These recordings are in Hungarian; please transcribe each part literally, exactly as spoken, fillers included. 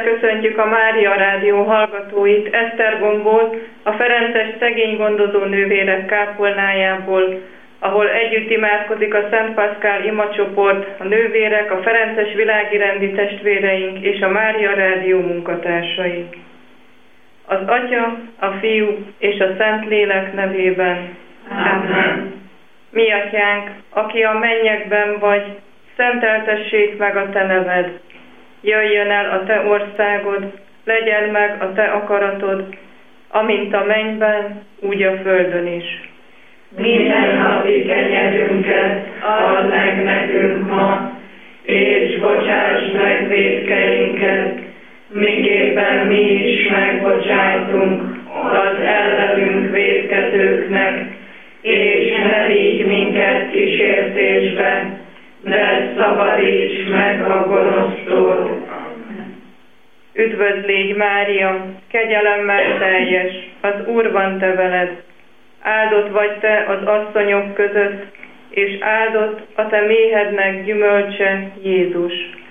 köszöntjük a Mária Rádió hallgatóit Esztergomból, a Ferences Szegény Gondozó Nővérek kápolnájából, ahol együtt imádkozik a Szent Paszkál imacsoport, a nővérek, a Ferences világirendi testvéreink és a Mária Rádió munkatársai. Az Atya, a Fiú és a Szentlélek nevében. Amen. Mi Atyánk, aki a mennyekben vagy, szenteltessék meg a Te neved. Jöjjön el a Te országod, legyen meg a Te akaratod, amint a mennyben, úgy a földön is. Minden napi kenyerünket add meg nekünk ma, és bocsáss meg vétkeinket, miképpen mi is megbocsájtunk az ellenünk vétkezőknek, és ne vigy minket kísértésbe, de szabadíts meg a gonosztól. Üdvözlégy Mária, kegyelemmel teljes, az Úr van te veled. Áldott vagy te az asszonyok között, és áldott a te méhednek gyümölcse, Jézus.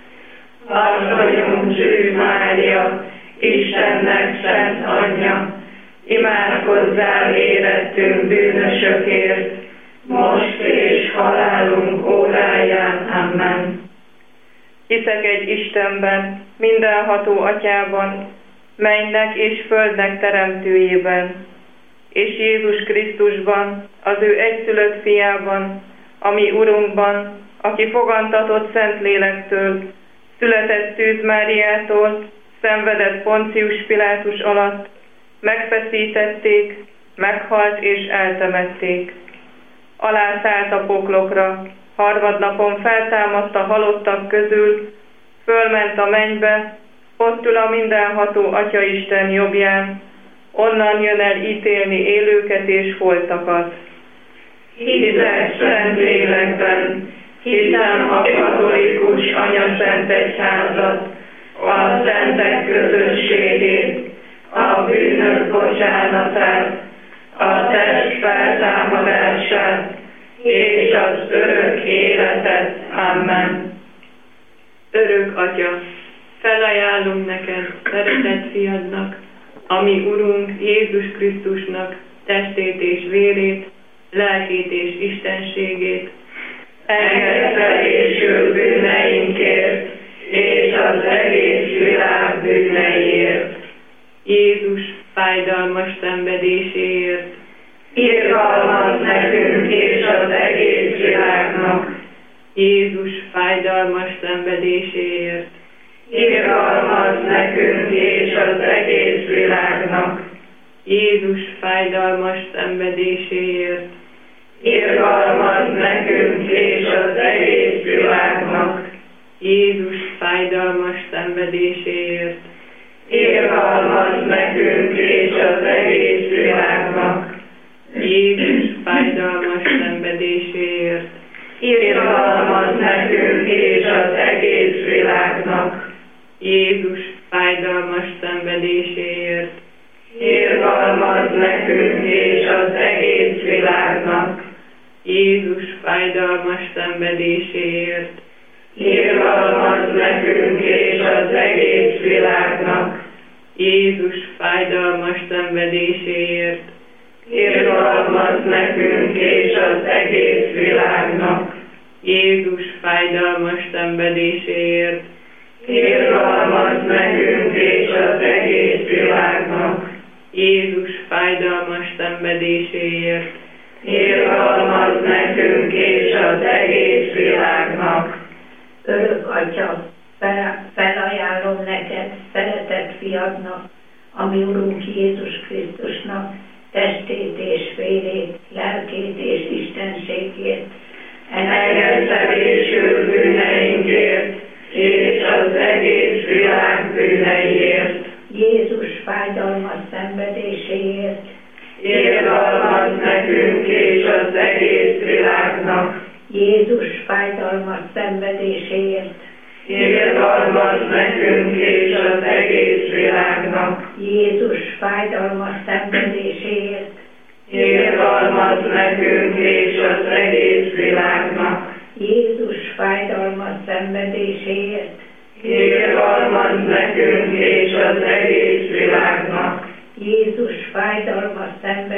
Asszonyunk Szűz Mária, Istennek szent anyja, imádkozzál érettünk bűnösökért, most és halálunk óráján. Amen. Hiszek egy Istenben, mindenható Atyában, mennynek és földnek teremtőjében, és Jézus Krisztusban, az ő egyszülött fiában, a mi Urunkban, aki fogantatott Szentlélektől, született Szűz Máriától, szenvedett Poncius Pilátus alatt, megfeszítették, meghalt és eltemették. Alászállt a poklokra, harmadnapon feltámadt a halottak közül, fölment a mennybe, ott ül a mindenható Atyaisten jobbján, onnan jön el ítélni élőket és holtakat. Hiszek Szentlélekben, hiszem a katolikus anyaszent egyházat, a szentek közösségét, a bűnök bocsánatát, a test feltámadását és az örök életet. Amen. Örök Atya, felajánlunk neked, szeretett fiadnak, ami Urunk Jézus Krisztusnak testét és vérét, lelkét és istenségét, engedelésül bűneinkért és az egész világ bűneiért, Jézus fájdalmas szenvedéséért, irgalmaz nekünk és az egész világnak, Jézus fájdalmas szenvedéséért, irgalmaz nekünk és az egész világnak, Jézus fájdalmas szenvedéséért, irgalmaz nekünk és az egész világnak, Jézus fájdalmas szenvedéséért, irgalmaz nekünk és az egész világnak, Jézus fájdalmas szenvedéséért, irgalmaz nekünk és az egész világnak, Jézus fájdalmas szenvedéséért, irgalmaz nekünk és az egész világnak, Jézus fájdalmas szenvedéséért, irgalmaz nekünk és az egész világnak, Jézus fájdalmas szenvedéséért, irgalmaz nekünk és az egész világnak, Jézus fájdalmas szenvedéséért, irgalmaz nekünk és az egész világnak, Jézus fájdalmas szenvedéséért, irgalmaz nekünk és az egész világnak. Örök Atya, fel, felajánlom neked, szeretett fiadnak, ami Urunk Jézus Krisztusnak, testét és vérét, lelkét és istenségét, engedelésül bűneinkért és az egész világ bűneiért, Jézus fájdalmas szenvedéséért, irgalmaz nekünk és az egész világnak, Jézus fájdalmas szenvedéséért, irgalmaz nekünk és az egész világnak, Jézus fájdalmas szenvedéséért, irgalmaz nekünk és az egész világnak, Jézus fájdalmas szenvedéséért, irgalmaz nekünk és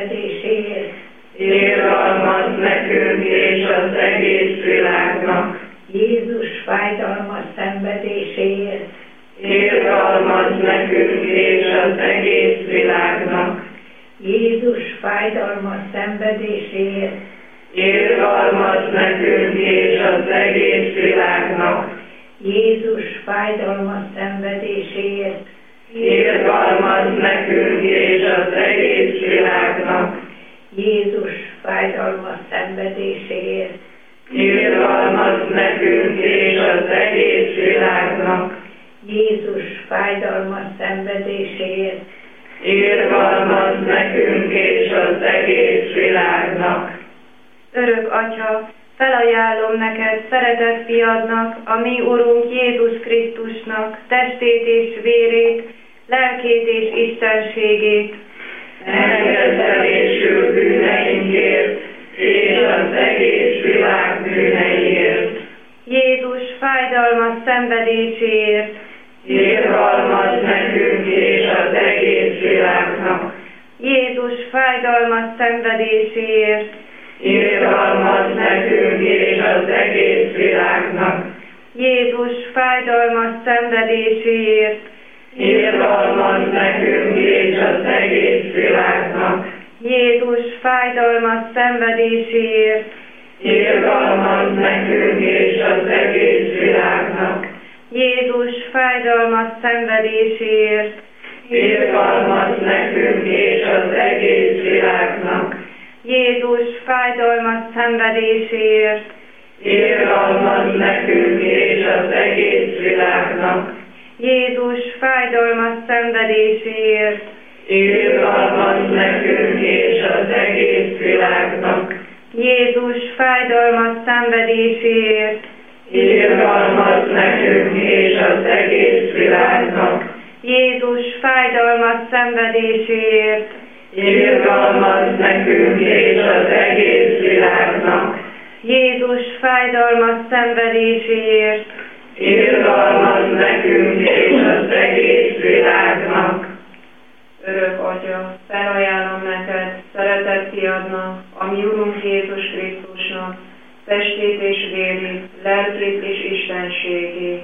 szenvedéséért. Irgalmaz nekünk és az egész világnak. Jézus fájdalmas szenvedéséért. Irgalmaz nekünk és az egész világnak. Jézus fájdalmas szenvedéséért. Irgalmaz nekünk és az egész világnak. Jézus fájdalmas szenvedéséért. Irgalmaz nekünk és az egész világnak. Jézus fájdalmas szenvedéséért. Irgalmaz nekünk és az egész világnak. Jézus fájdalmas szenvedéséért. Irgalmaz nekünk és az egész világnak. Örök Atya, felajánlom neked szeretett fiadnak, a mi Urunk Jézus Krisztusnak testét és vérét, lelkét és istenségét. Engedelésül bűneinkért és az egész világ bűneiért. Jézus fájdalmas szenvedéséért. Irgalmaz nekünk és az egész világnak. Jézus fájdalmas szenvedéséért. Irgalmaz nekünk és az egész világnak. Jézus fájdalmas szenvedéséért. Irgalmaz nekünk és az egész világnak. Jézus fájdalmas szenvedéséért. Irgalmaz nekünk és az egész világnak. Jézus fájdalmas szenvedéséért. Irgalmaz nekünk és az egész világnak. Jézus fájdalmas szenvedéséért. Irgalmaz nekünk és az egész világnak. Jézus fájdalmas szenvedéséért. Irgalmaz nekünk és az egész világnak. Jézus fájdalmas szenvedéséért. Irgalmaz nekünk és az egész világnak. Jézus fájdalmas szenvedéséért. Irgalmaz nekünk és az egész világnak. Jézus fájdalmas szenvedéséért. Irgalmaz nekünk és az egész világnak. Örök Atya, felajánlom neked, szeretett fiadnak, a mi Urunk Jézus Krisztusnak, testét és vérét, lelkét és istenségét.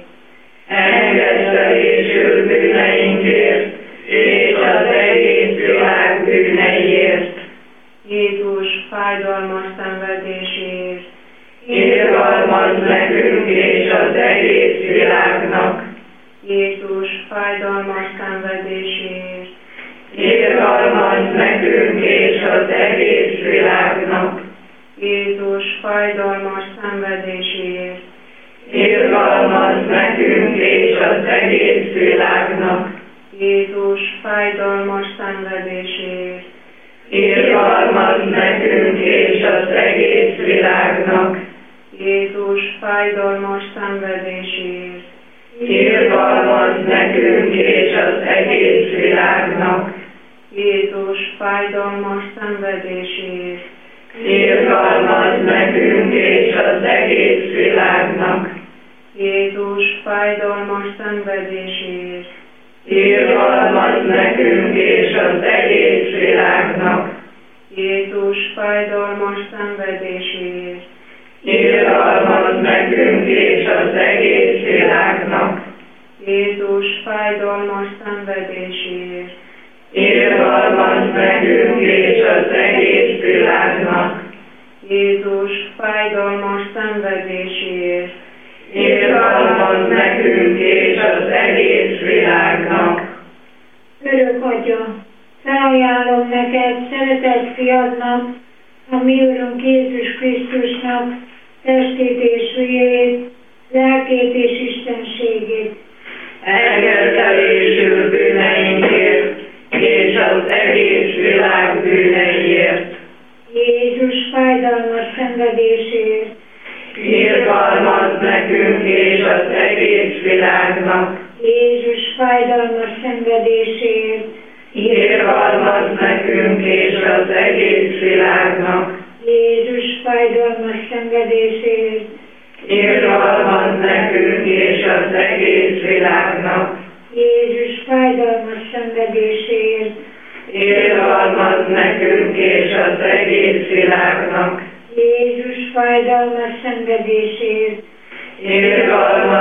Engedelésül bűneinkért és az egész világ bűneiért. Jézus fájdalmas szenvedéséért. Irgalmaz nekünk és az egész világnak. Jézus fájdalmas szenvedéséért. Irgalmaz nekünk és az egész világnak. Jézus fájdalmas szenvedéséért. Irgalmaz nekünk és az egész világnak. Jézus fájdalmas szenvedéséért. Irgalmaz nekünk és az egész világnak. Jézus fájdalmas szenvedéséért. Irgalmaz nekünk és az egész világnak. Jézus fájdalmas szenvedéséért. Irgalmaz nekünk és az egész világnak. Jézus fájdalmas szenvedéséért. Irgalmaz nekünk és az egész világnak. Jézus fájdalmas szenvedéséért. Irgalmaz nekünk és az egész világnak. Jézus fájdalmas szenvedéséért. Irgalmaz nekünk és az egész világnak. Jézus fájdalmas szenvedéséért. Irgalmaz nekünk és az egész világnak. Örök Atya, felajánlom neked, szeretett fiadnak, a mi Urunk Jézus Krisztusnak, testét és vérét, lelkét és istenségét. Engedelésül bűneinkért és az egész világ bűneiért. Jézus fájdalmas szenvedéséért. Irgalmaz nekünk és az egész világnak. Jézus fájdalmas szenvedéséért. Irgalmaz nekünk és az egész világnak. Jézus fájdalmas szenvedéséért. Irgalmaz nekünk és az egész világnak. Jézus fájdalmas szenvedéséért. Irgalmaz nekünk és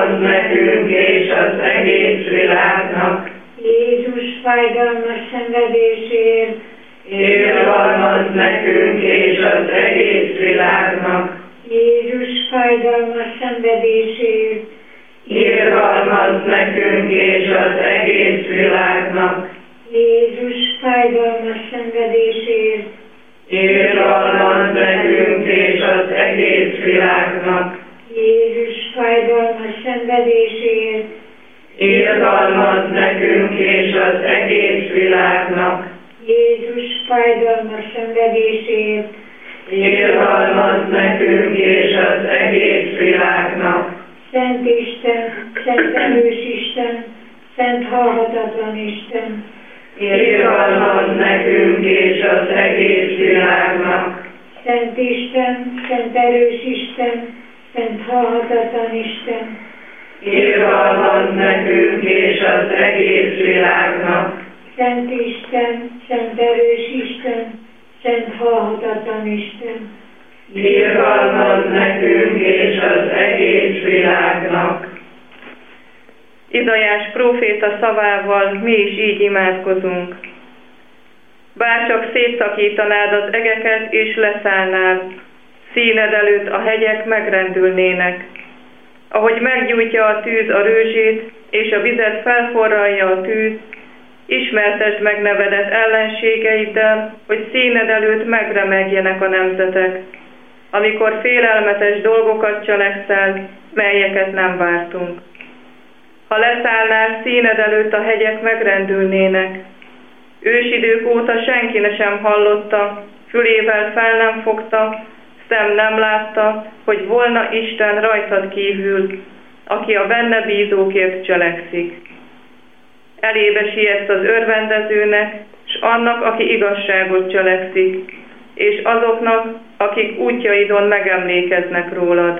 Irgalmaz nekünk és az egész világnak. Jézus fájdalmas szenvedéséért, Irgalmaz nekünk és az egész világnak. Jézus fájdalmas szenvedéséért, Irgalmaz nekünk és az egész világnak. Jézus fájdalmas szenvedéséért, Irgalmaz nekünk és az egész világnak. Jézus fájdalmas szenvedéséért, Irgalmaz nekünk és az egész világnak. Jézus fájdalmas szenvedéséért, Irgalmaz nekünk és az egész világnak. Szent Isten, Szent erős Isten, Szent halhatatlan Isten, Irgalmaz nekünk és az egész világnak. Szent Isten, Szent erős Isten, Szent halhatatlan Isten, Irgalmaz nekünk és az egész világnak. Szent Isten, Szent erős Isten, Szent halhatatlan Isten, Irgalmaz nekünk és az egész világnak. Izaiás próféta szavával mi is így imádkozunk. Bárcsak szétszakítanád az egeket és leszállnál, színed előtt a hegyek megrendülnének. Ahogy meggyújtja a tűz a rőzsét, és a vizet felforralja a tűz, ismertesd meg nevedet ellenségeiddel, hogy színed előtt megremegjenek a nemzetek, amikor félelmetes dolgokat cselekszel, melyeket nem vártunk. Ha leszállnál, színed előtt a hegyek megrendülnének. Ősidők óta senki ne sem hallotta, fülével fel nem fogta, szem nem látta, hogy volna Isten rajtad kívül, aki a benne bízókért cselekszik. Elébe sietsz az örvendezőnek, s annak, aki igazságot cselekszik, és azoknak, akik útjaidon megemlékeznek rólad.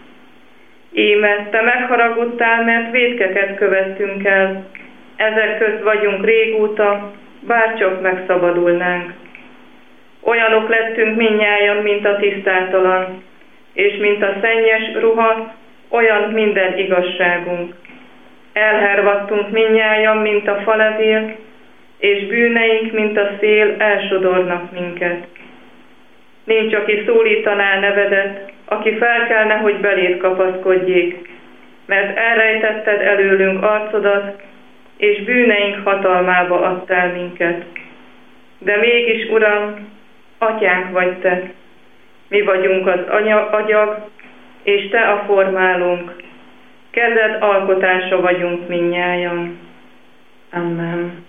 Íme, te megharagudtál, mert vétkeket követtünk el, ezek közt vagyunk régóta, bárcsak megszabadulnánk. Olyanok lettünk mindnyájan, mint a tisztátalan, és mint a szennyes ruha, olyan minden igazságunk. Elhervadtunk mindnyájan, mint a falevél, és bűneink, mint a szél, elsodornak minket. Nincs, aki szólítaná nevedet, aki felkelne, hogy beléd kapaszkodjék, mert elrejtetted előlünk arcodat, és bűneink hatalmába adtál minket. De mégis, Uram, atyánk vagy te, mi vagyunk az anya, agyag, és te a formálónk, kezed alkotása vagyunk mindnyájan. Amen.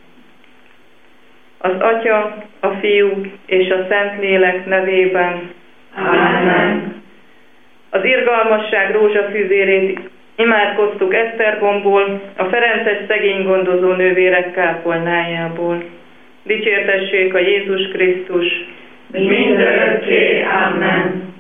Az Atya, a Fiú és a Szentlélek nevében. Amen. Az irgalmasság rózsafűzérét imádkoztuk Esztergomból, a ferences szegény gondozó nővérek kápolnájából. Dicsértessék a Jézus Krisztus! Mindörökké. Amen.